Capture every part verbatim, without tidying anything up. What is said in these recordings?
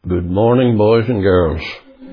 Good morning, boys and girls.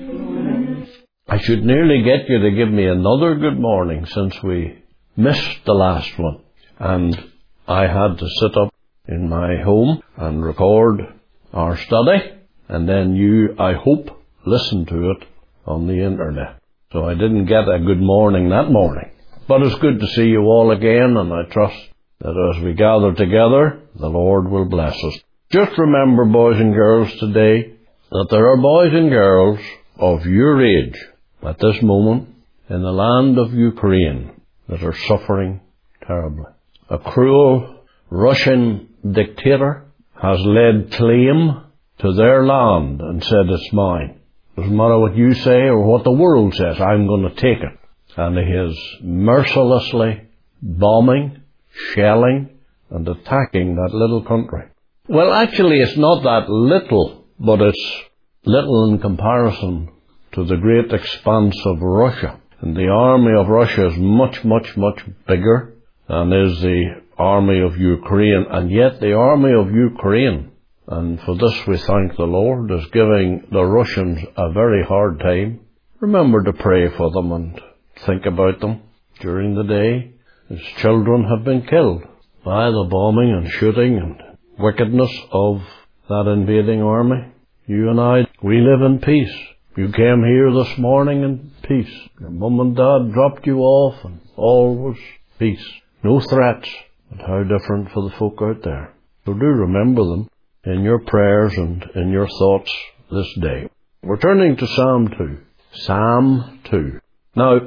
I should nearly get you to give me another good morning since we missed the last one. And I had to sit up in my home and record our study. And then you, I hope, listen to it on the internet. So I didn't get a good morning that morning. But it's good to see you all again, and I trust that as we gather together, the Lord will bless us. Just remember, boys and girls, today, that there are boys and girls of your age at this moment in the land of Ukraine that are suffering terribly. A cruel Russian dictator has laid claim to their land and said it's mine. Doesn't matter what you say or what the world says, I'm going to take it. And he is mercilessly bombing, shelling, and attacking that little country. Well, actually, it's not that little, but it's little in comparison to the great expanse of Russia. And the army of Russia is much, much, much bigger than is the army of Ukraine. And yet the army of Ukraine, and for this we thank the Lord, is giving the Russians a very hard time. Remember to pray for them and think about them during the day. His children have been killed by the bombing and shooting and wickedness of that invading army. You and I, we live in peace. You came here this morning in peace. Your mum and dad dropped you off and all was peace. No threats. But how different for the folk out there. So do remember them in your prayers and in your thoughts this day. We're turning to Psalm two. Psalm two. Now,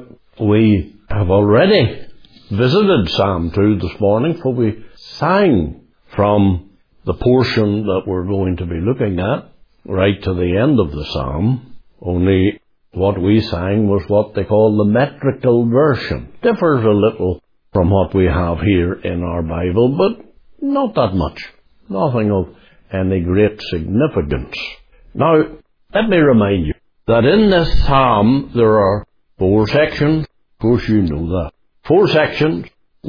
we have already visited Psalm two this morning, for we sang from the portion that we're going to be looking at right to the end of the psalm. Only what we sang was what they call the metrical version. Differs a little from what we have here in our Bible, but not that much. Nothing of any great significance. Now, let me remind you that in this psalm there are four sections. Of course you know that. Four sections.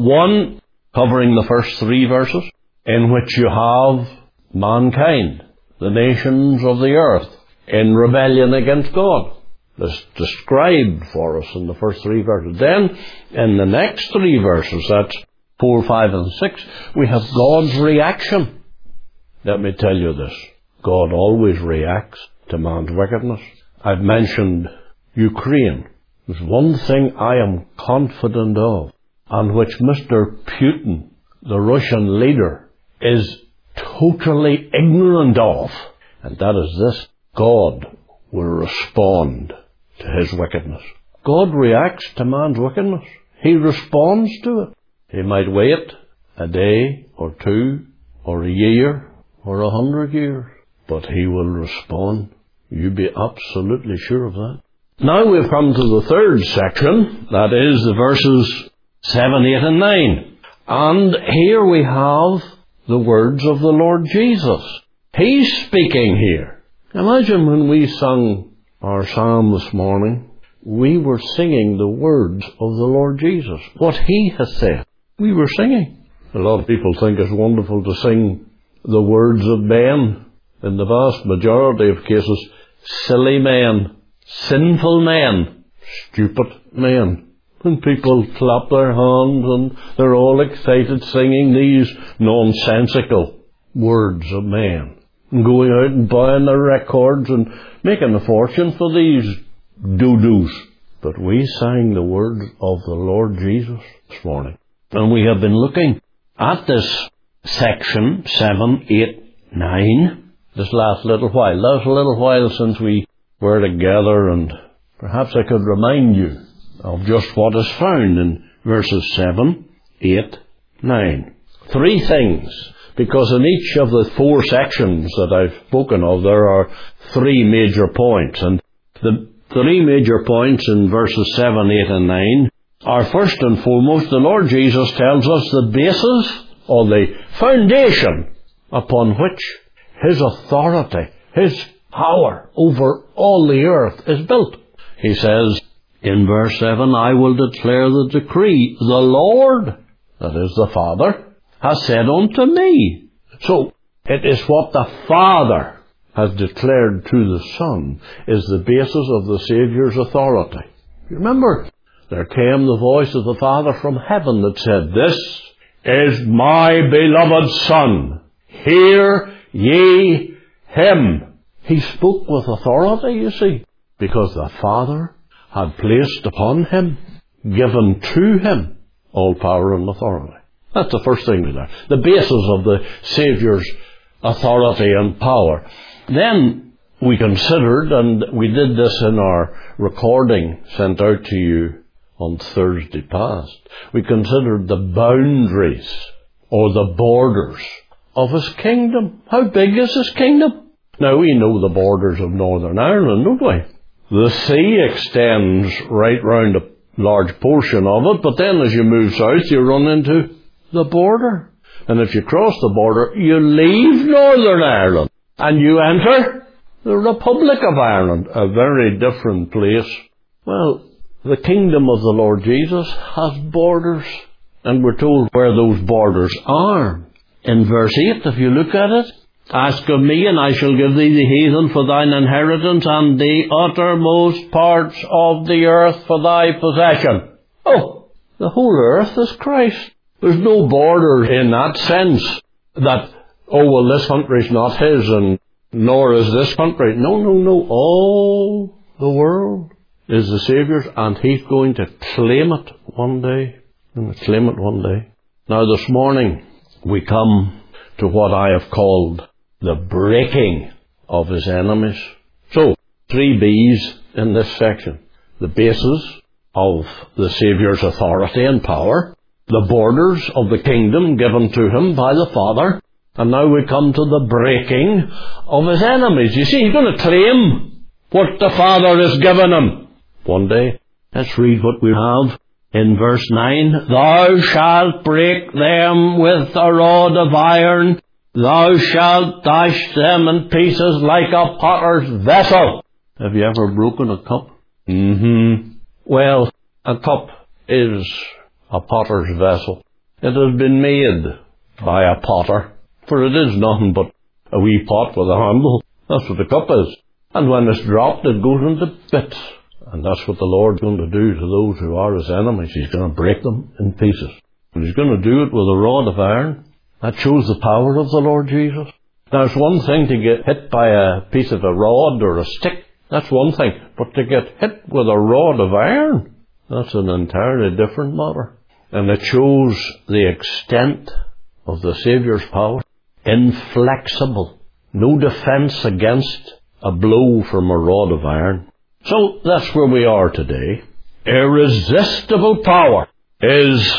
One covering the first three verses, in which you have mankind, the nations of the earth, in rebellion against God. That's described for us in the first three verses. Then, in the next three verses, that's four, five, and six, we have God's reaction. Let me tell you this. God always reacts to man's wickedness. I've mentioned Ukraine. There's one thing I am confident of, and which Mister Putin, the Russian leader, is totally ignorant of, and that is this: God will respond to his wickedness. God reacts to man's wickedness. He responds to it. He might wait a day or two or a year or a hundred years, but he will respond. You be absolutely sure of that. Now we've come to the third section, that is the verses seven, eight, and nine. And here we have the words of the Lord Jesus. He's speaking here. Imagine when we sung our psalm this morning, we were singing the words of the Lord Jesus. What he has said, we were singing. A lot of people think it's wonderful to sing the words of men. In the vast majority of cases, silly men, sinful men, stupid men. And people clap their hands and they're all excited singing these nonsensical words of men. And going out and buying their records and making a fortune for these doo-doos. But we sang the words of the Lord Jesus this morning. And we have been looking at this section, seven, eight, nine, this last little while. Last little while since we were together, and perhaps I could remind you of just what is found in verses seven, eight, nine. Three things, because in each of the four sections that I've spoken of, there are three major points. And the three major points in verses seven, eight, and nine are, first and foremost, the Lord Jesus tells us the basis or the foundation upon which his authority, his power over all the earth is built. He says in verse seven, I will declare the decree. The Lord, that is the Father, has said unto me. So, it is what the Father has declared to the Son is the basis of the Saviour's authority. You remember, there came the voice of the Father from heaven that said, "This is my beloved Son. Hear ye him." He spoke with authority, you see, because the Father had placed upon him, given to him, all power and authority. That's the first thing we learn. The basis of the Saviour's authority and power. Then we considered, and we did this in our recording sent out to you on Thursday past, we considered the boundaries or the borders of his kingdom. How big is his kingdom? Now we know the borders of Northern Ireland, don't we? The sea extends right round a large portion of it, but then as you move south you run into the border. And if you cross the border, you leave Northern Ireland and you enter the Republic of Ireland, a very different place. Well, the kingdom of the Lord Jesus has borders, and we're told where those borders are. In verse eight, if you look at it, "Ask of me, and I shall give thee the heathen for thine inheritance, and the uttermost parts of the earth for thy possession." Oh, the whole earth is Christ. There's no border in that sense that, oh, well, this country's not his, and nor is this country. No, no, no. All the world is the Saviour's, and he's going to claim it one day. And claim it one day. Now, this morning, we come to what I have called the breaking of his enemies. So, three B's in this section. The basis of the Saviour's authority and power, the borders of the kingdom given to him by the Father, and now we come to the breaking of his enemies. You see, he's going to claim what the Father has given him one day. Let's read what we have in verse nine. "Thou shalt break them with a rod of iron. Thou shalt dash them in pieces like a potter's vessel." Have you ever broken a cup? Mm-hmm. Well, a cup is a potter's vessel. It has been made by a potter, for it is nothing but a wee pot with a handle. That's what the cup is. And when it's dropped, it goes into bits. And that's what the Lord's going to do to those who are his enemies. He's going to break them in pieces. And he's going to do it with a rod of iron. That shows the power of the Lord Jesus. Now, it's one thing to get hit by a piece of a rod or a stick. That's one thing. But to get hit with a rod of iron, that's an entirely different matter. And it shows the extent of the Saviour's power. Inflexible. No defence against a blow from a rod of iron. So that's where we are today. Irresistible power is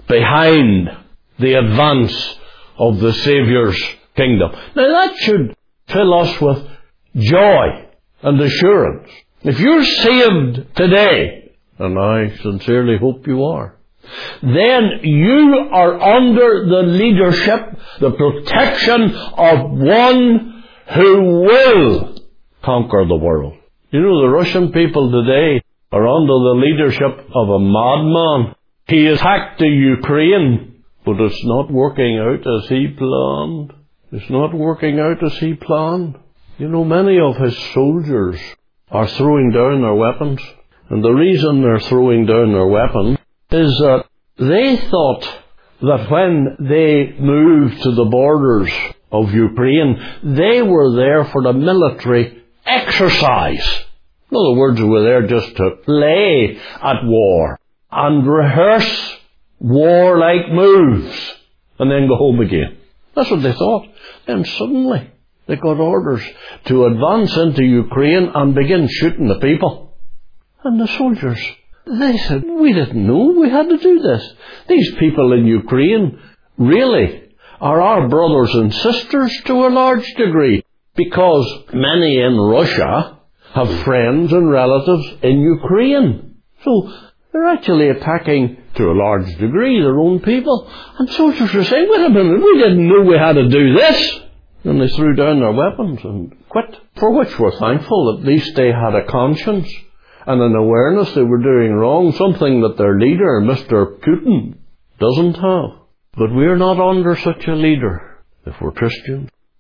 behind the advance of the Saviour's kingdom. Now that should fill us with joy and assurance. If you're saved today, and I sincerely hope you are, then you are under the leadership, the protection of one who will conquer the world. You know, the Russian people today are under the leadership of a madman. He attacked the Ukraine, but it's not working out as he planned. It's not working out as he planned. You know, many of his soldiers are throwing down their weapons. And the reason they're throwing down their weapons is that they thought that when they moved to the borders of Ukraine, they were there for the military exercise. In other words, they were there just to play at war and rehearse warlike moves and then go home again. That's what they thought. Then suddenly they got orders to advance into Ukraine and begin shooting the people. And the soldiers, they said, we didn't know we had to do this. These people in Ukraine really are our brothers and sisters to a large degree, because many in Russia have friends and relatives in Ukraine. So they're actually attacking, to a large degree, their own people. And soldiers are saying, wait a minute, we didn't know we had to do this. And they threw down their weapons and quit, for which we're thankful. At least they had a conscience and an awareness they were doing wrong, something that their leader, Mister Putin, doesn't have. But we're not under such a leader if we're Christians.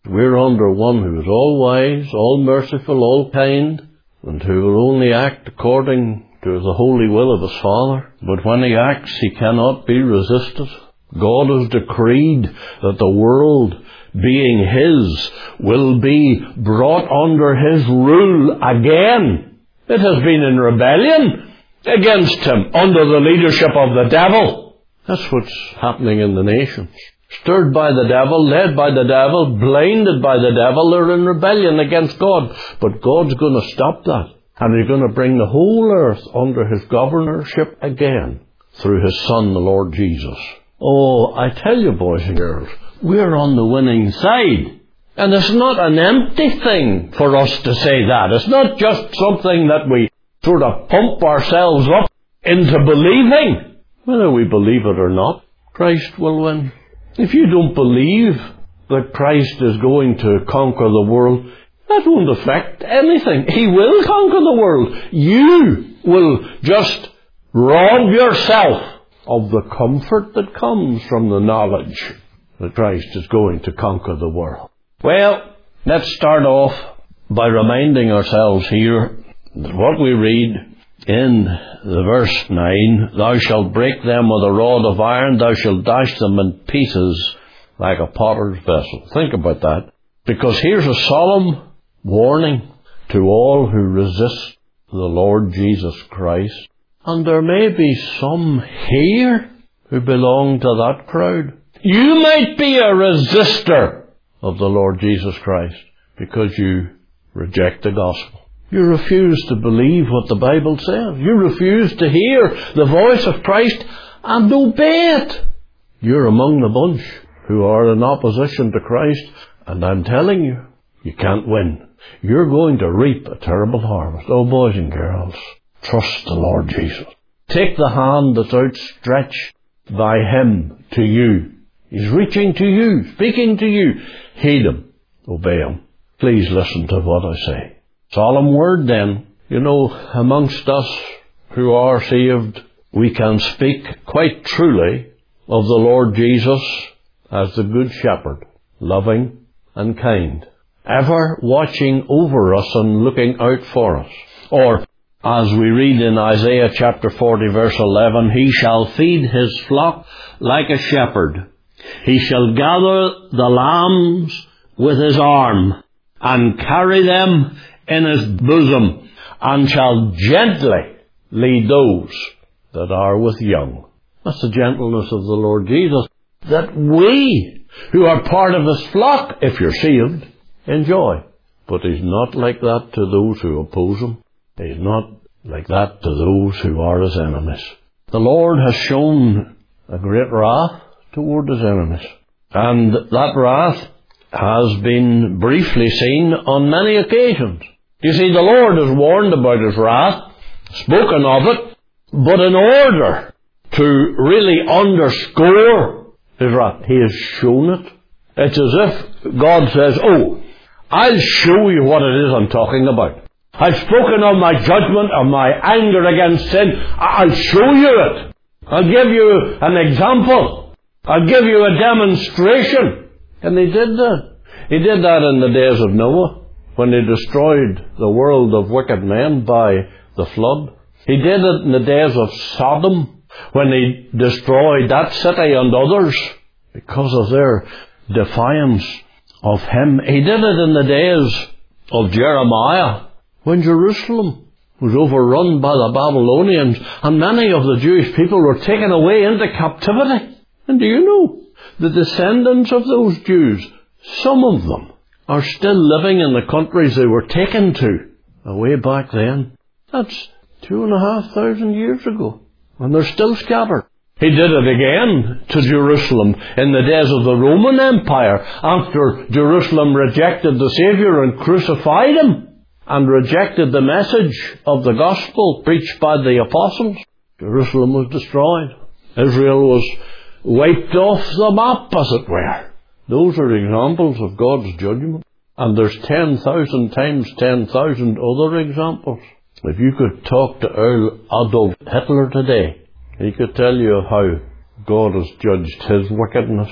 We're under one who is all wise, all merciful, all kind, and who will only act according to the holy will of his Father. But when he acts, he cannot be resisted. God has decreed that the world, being his, will be brought under his rule again. It has been in rebellion against him, under the leadership of the devil. That's what's happening in the nations. Stirred by the devil, led by the devil, blinded by the devil, they're in rebellion against God. But God's going to stop that. And he's going to bring the whole earth under his governorship again through his Son, the Lord Jesus. Oh, I tell you, boys and girls, we're on the winning side. And it's not an empty thing for us to say that. It's not just something that we sort of pump ourselves up into believing. Whether we believe it or not, Christ will win. If you don't believe that Christ is going to conquer the world, that won't affect anything. He will conquer the world. You will just rob yourself of the comfort that comes from the knowledge that Christ is going to conquer the world. Well, let's start off by reminding ourselves here that what we read in the verse nine, thou shalt break them with a rod of iron, thou shalt dash them in pieces like a potter's vessel. Think about that. Because here's a solemn warning to all who resist the Lord Jesus Christ. And there may be some here who belong to that crowd. You might be a resistor of the Lord Jesus Christ because you reject the gospel. You refuse to believe what the Bible says. You refuse to hear the voice of Christ and obey it. You're among the bunch who are in opposition to Christ, and I'm telling you, you can't win. You're going to reap a terrible harvest. Oh, boys and girls, trust the Lord Jesus. Take the hand that's outstretched by him to you. He's reaching to you, speaking to you. Heed him. Obey him. Please listen to what I say. Solemn word then. You know, amongst us who are saved, we can speak quite truly of the Lord Jesus as the Good Shepherd, loving and kind, ever watching over us and looking out for us. Or, as we read in Isaiah chapter forty verse eleven, he shall feed his flock like a shepherd. He shall gather the lambs with his arm and carry them in his bosom, and shall gently lead those that are with young. That's the gentleness of the Lord Jesus, that we, who are part of his flock, if you're saved, enjoy. But he's not like that to those who oppose him. He's not like that to those who are his enemies. The Lord has shown a great wrath toward his enemies. And that wrath has been briefly seen on many occasions. You see, the Lord has warned about his wrath, spoken of it, but in order to really underscore his wrath, he has shown it. It's as if God says, oh, I'll show you what it is I'm talking about. I've spoken of my judgment, of my anger against sin. I'll show you it. I'll give you an example. I'll give you a demonstration. And he did that. He did that in the days of Noah, when he destroyed the world of wicked men by the flood. He did it in the days of Sodom, when he destroyed that city and others because of their defiance of him. He did it in the days of Jeremiah, when Jerusalem was overrun by the Babylonians and many of the Jewish people were taken away into captivity. And do you know, the descendants of those Jews, some of them, are still living in the countries they were taken to way back then. That's two and a half thousand years ago. And they're still scattered. He did it again to Jerusalem in the days of the Roman Empire, after Jerusalem rejected the Saviour and crucified him, and rejected the message of the gospel preached by the apostles. Jerusalem was destroyed. Israel was wiped off the map, as it were. Those are examples of God's judgment. And there's ten thousand times ten thousand other examples. If you could talk to Earl Adolf Hitler today, he could tell you how God has judged his wickedness.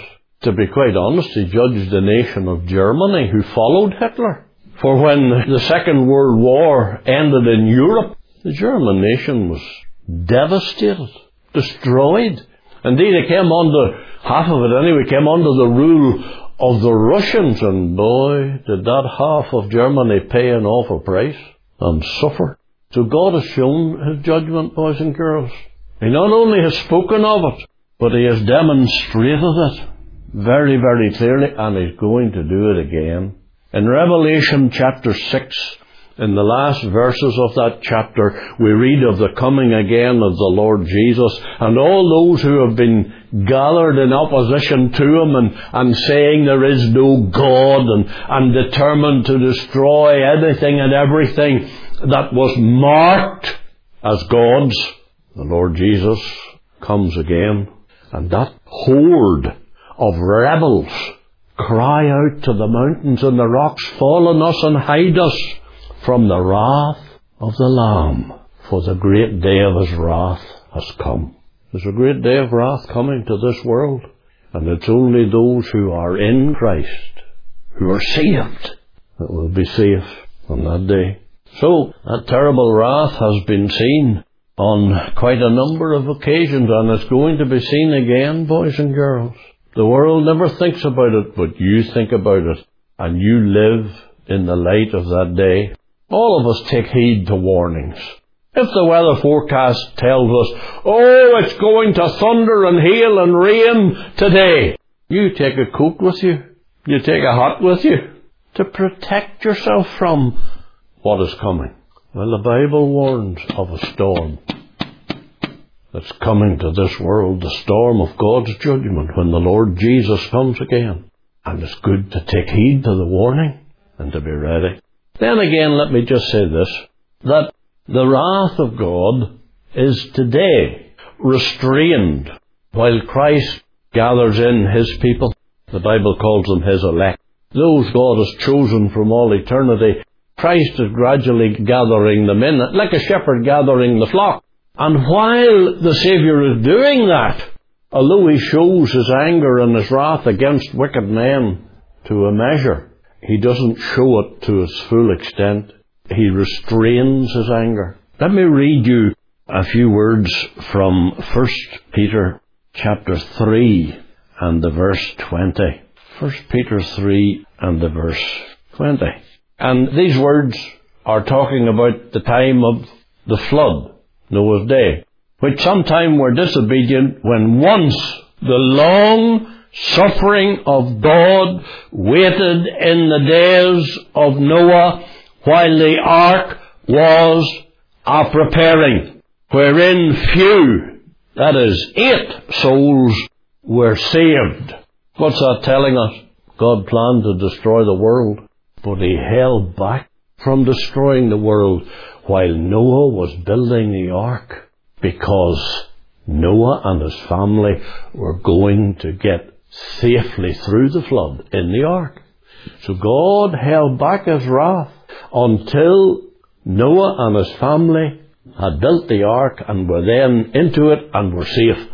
To be quite honest, he judged the nation of Germany, who followed Hitler. For when the Second World War ended in Europe, the German nation was devastated, destroyed. Indeed, it came under, half of it anyway, came under the rule of the Russians, and boy, did that half of Germany pay an awful price and suffer. So God has shown his judgment, boys and girls. He not only has spoken of it, but he has demonstrated it very, very clearly, and he's going to do it again. In Revelation chapter six, in the last verses of that chapter, we read of the coming again of the Lord Jesus, and all those who have been gathered in opposition to him and, and saying there is no God, and, and determined to destroy anything and everything that was marked as God's. The Lord Jesus comes again, and that horde of rebels cry out to the mountains and the rocks, fall on us and hide us from the wrath of the Lamb, for the great day of his wrath has come. There's a great day of wrath coming to this world, and it's only those who are in Christ, who are saved, that will be safe on that day. So, that terrible wrath has been seen on quite a number of occasions, and it's going to be seen again, boys and girls. The world never thinks about it, but you think about it, and you live in the light of that day. All of us take heed to warnings. If the weather forecast tells us, oh, it's going to thunder and hail and rain today, you take a coat with you, you take a hat with you, to protect yourself from what is coming. Well, the Bible warns of a storm that's coming to this world, the storm of God's judgment when the Lord Jesus comes again. And it's good to take heed to the warning and to be ready. Then again, let me just say this, that the wrath of God is today restrained while Christ gathers in his people. The Bible calls them his elect. Those God has chosen from all eternity. Christ is gradually gathering them in, like a shepherd gathering the flock. And while the Saviour is doing that, although he shows his anger and his wrath against wicked men to a measure, he doesn't show it to its full extent. He restrains his anger. Let me read you a few words from First Peter chapter three and the verse twenty. First Peter three and the verse twenty. And these words are talking about the time of the flood, Noah's day, which sometime were disobedient when once the long suffering of God waited in the days of Noah while the ark was a preparing, wherein few, that is, eight souls were saved. What's that telling us? God planned to destroy the world, but he held back from destroying the world while Noah was building the ark, because Noah and his family were going to get safely through the flood in the ark. So God held back his wrath until Noah and his family had built the ark and were then into it and were safe.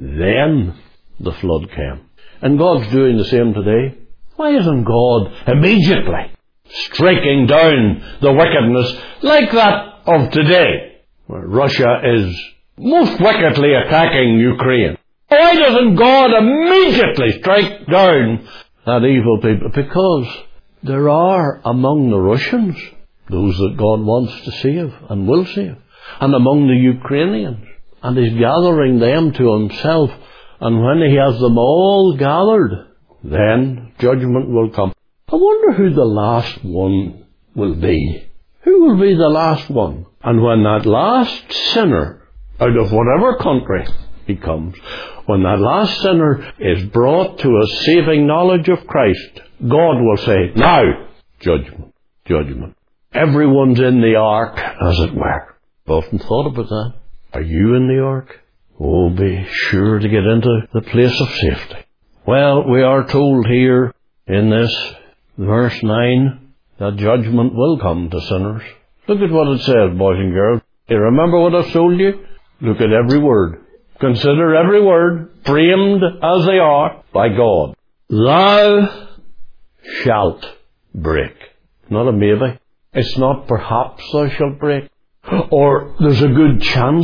Then the flood came. And God's doing the same today. Why isn't God immediately striking down the wickedness like that of today, where Russia is most wickedly attacking Ukraine? Why doesn't God immediately strike down that evil people? Because there are among the Russians those that God wants to save and will save, and among the Ukrainians, and he's gathering them to himself, and when he has them all gathered, then judgment will come. I wonder who the last one will be. Who will be the last one? And when that last sinner, out of whatever country he comes, when that last sinner is brought to a saving knowledge of Christ, God will say, now, judgment, judgment. Everyone's in the ark, as it were. I've often thought about that. Are you in the ark? Oh, be sure to get into the place of safety. Well, we are told here in this verse nine that judgment will come to sinners. Look at what it says, boys and girls. You remember what I've told you? Look at every word. Consider every word, framed as they are by God. thou shalt break. Not a maybe. It's not perhaps thou shalt break. Or there's a good chance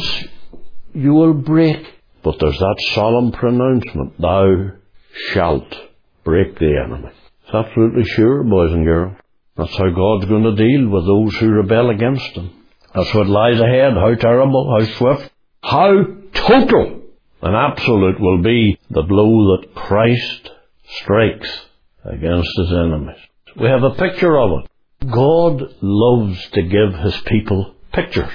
you will break. But there's that solemn pronouncement, thou shalt break the enemy. It's absolutely sure, boys and girls. That's how God's going to deal with those who rebel against Him. That's what lies ahead. How terrible, how swift, how total and absolute will be the blow that Christ strikes against His enemies. We have a picture of it. God loves to give His people pictures.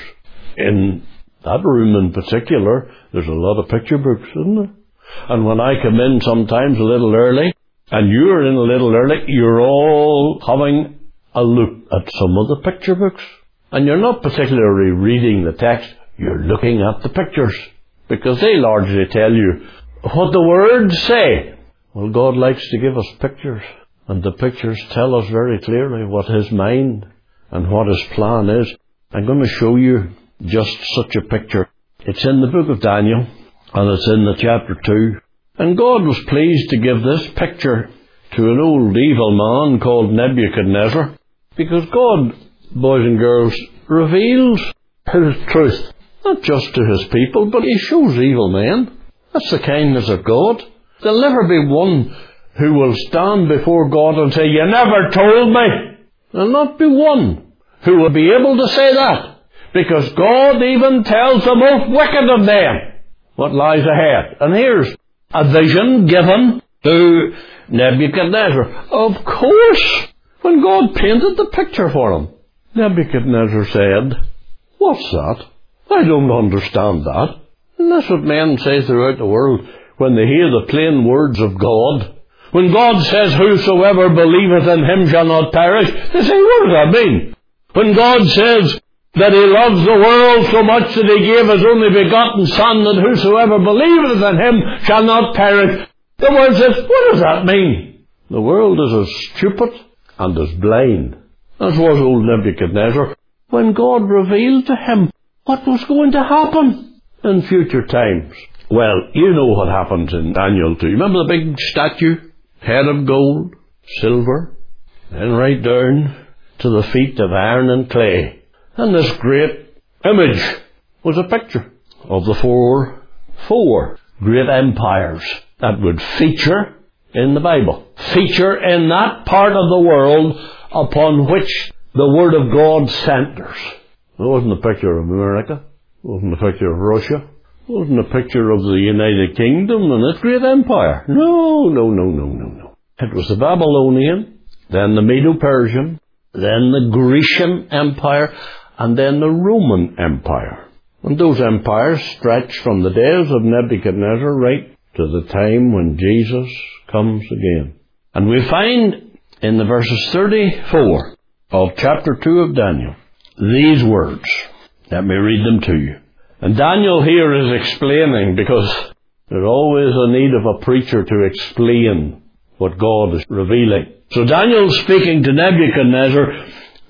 In that room in particular, there's a lot of picture books, isn't there? And when I come in sometimes a little early, and you're in a little early, you're all having a look at some of the picture books. And you're not particularly reading the text, you're looking at the pictures. Because they largely tell you what the words say. Well, God likes to give us pictures. And the pictures tell us very clearly what His mind and what His plan is. I'm going to show you just such a picture. It's in the book of Daniel, and it's in the chapter two. And God was pleased to give this picture to an old evil man called Nebuchadnezzar, because God, boys and girls, reveals His truth, not just to His people, but He shows evil men. That's the kindness of God. There'll never be one who will stand before God and say, you never told me. There'll not be one who will be able to say that, because God even tells the most wicked of them what lies ahead. And here's a vision given to Nebuchadnezzar. Of course, when God painted the picture for him, Nebuchadnezzar said, what's that? I don't understand that. And that's what men say throughout the world when they hear the plain words of God. When God says, whosoever believeth in Him shall not perish, they say, what does that mean? When God says that He loves the world so much that He gave His only begotten Son, that whosoever believeth in Him shall not perish, the word says, what does that mean? The world is as stupid and as blind as was old Nebuchadnezzar when God revealed to him what was going to happen in future times. Well, you know what happens in Daniel two. Remember the big statue? Head of gold, silver, and right down to the feet of iron and clay. And this great image was a picture of the four, four great empires that would feature in the Bible. Feature in that part of the world upon which the Word of God centers. It wasn't a picture of America. It wasn't a picture of Russia. It wasn't a picture of the United Kingdom and its great empire. No, no, no, no, no, no. It was the Babylonian, then the Medo-Persian, then the Grecian Empire, and then the Roman Empire. And those empires stretched from the days of Nebuchadnezzar right to the time when Jesus comes again. And we find in the verses thirty-four of chapter two of Daniel these words. Let me read them to you. And Daniel here is explaining, because there's always a need of a preacher to explain what God is revealing. So Daniel's speaking to Nebuchadnezzar,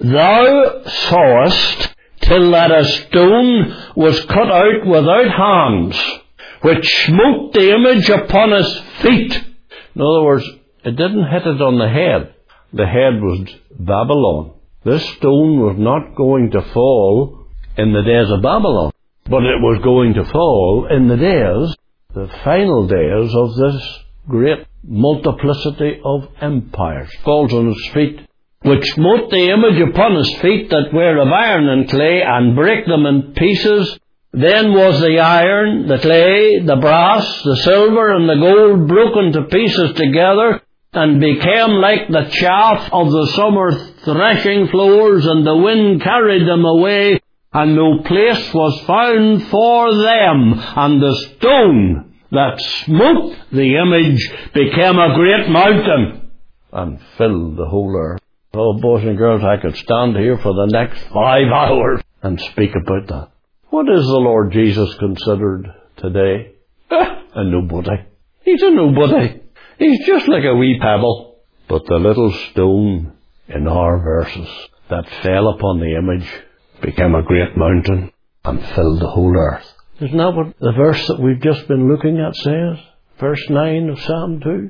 thou sawest till that a stone was cut out without hands, which smote the image upon his feet. In other words, it didn't hit it on the head. The head was Babylon. This stone was not going to fall in the days of Babylon, but it was going to fall in the days, the final days of this great multiplicity of empires. Falls on his feet, which smote the image upon his feet that were of iron and clay, and brake them in pieces. Then was the iron, the clay, the brass, the silver, and the gold broken to pieces together, and became like the chaff of the summer threshing floors, and the wind carried them away, and no place was found for them. And the stone that smote the image became a great mountain, and filled the whole earth. Oh, boys and girls, I could stand here for the next five hours and speak about that. What is the Lord Jesus considered today? A nobody. He's a nobody. He's just like a wee pebble. But the little stone in our verses that fell upon the image became a great mountain and filled the whole earth. Isn't that what the verse that we've just been looking at says? Verse nine of Psalm two.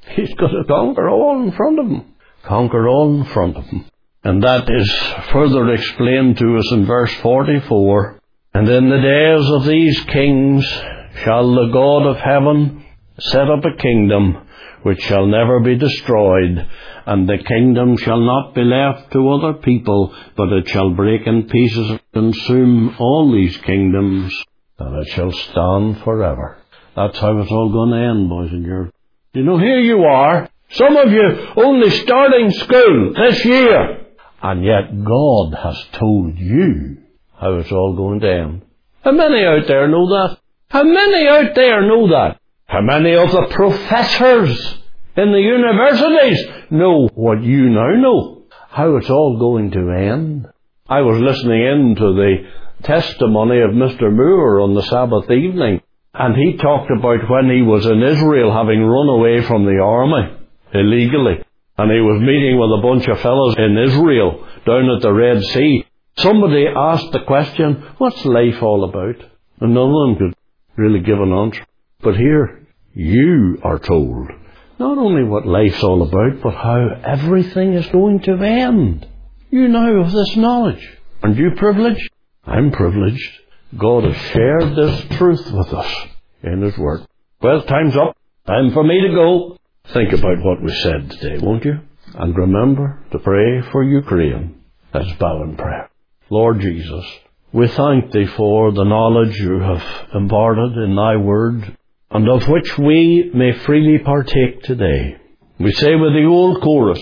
He's going to conquer all in front of him. Conquer all in front of him. And that is further explained to us in verse forty-four. And in the days of these kings shall the God of heaven set up a kingdom which shall never be destroyed, and the kingdom shall not be left to other people, but it shall break in pieces and consume all these kingdoms, and it shall stand forever. That's how it's all going to end, boys and girls. You know, here you are, some of you only starting school this year, and yet God has told you how it's all going to end. How many out there know that? How many out there know that? How many of the professors in the universities know what you now know? How it's all going to end? I was listening in to the testimony of Mister Moore on the Sabbath evening, and he talked about when he was in Israel, having run away from the army illegally, and he was meeting with a bunch of fellows in Israel down at the Red Sea. Somebody asked the question, what's life all about? And none of them could really give an answer. But here, you are told not only what life's all about, but how everything is going to end. You now have this knowledge. Aren't you privileged? I'm privileged. God has shared this truth with us in His Word. Well, time's up. Time for me to go. Think about what we said today, won't you? And remember to pray for Ukraine. Let's bow in prayer. Lord Jesus, we thank Thee for the knowledge You have imparted in Thy Word, and of which we may freely partake today. We say with the old chorus,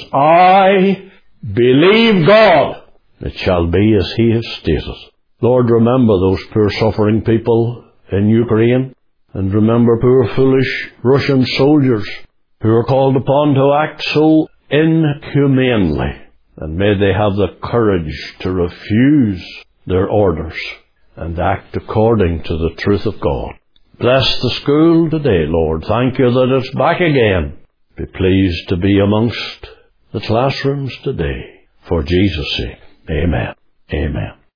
I believe God. It shall be as He has stated. Lord, remember those poor suffering people in Ukraine, and remember poor foolish Russian soldiers who are called upon to act so inhumanely. And may they have the courage to refuse their orders and act according to the truth of God. Bless the school today, Lord. Thank You that it's back again. Be pleased to be amongst the classrooms today. For Jesus' sake. Amen. Amen.